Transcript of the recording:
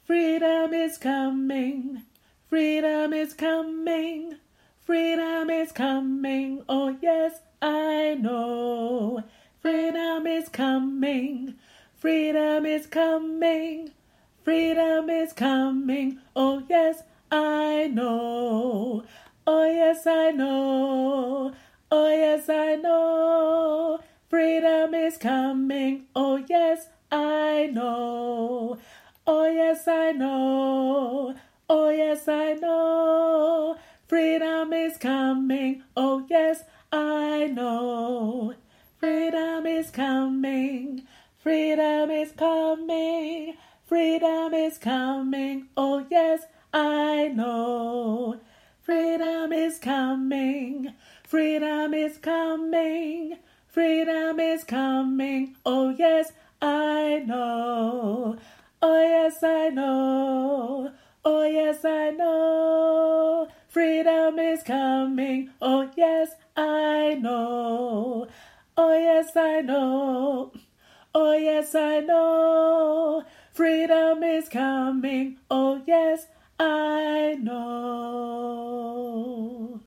Freedom is coming. Freedom is coming. Freedom is coming. Oh, yes, I know. Freedom is coming. Freedom is coming. Freedom is coming. Oh, yes, I know. Oh, yes, I know. Oh, yes, I know. Freedom is coming. Oh, yes, I know. Oh, yes, I know. Oh, yes, I know. Freedom is coming. Oh, yes, I know. Freedom is coming. Freedom is coming. Freedom is coming. Oh, yes, I know. Freedom is coming. Freedom is coming. Freedom is coming. Oh, yes, I know. Oh, yes, I know. Oh, yes, I know. Freedom is coming. Oh, yes, I know. Oh, yes, I know. Oh, yes, I know. Freedom is coming. Oh, yes, I know.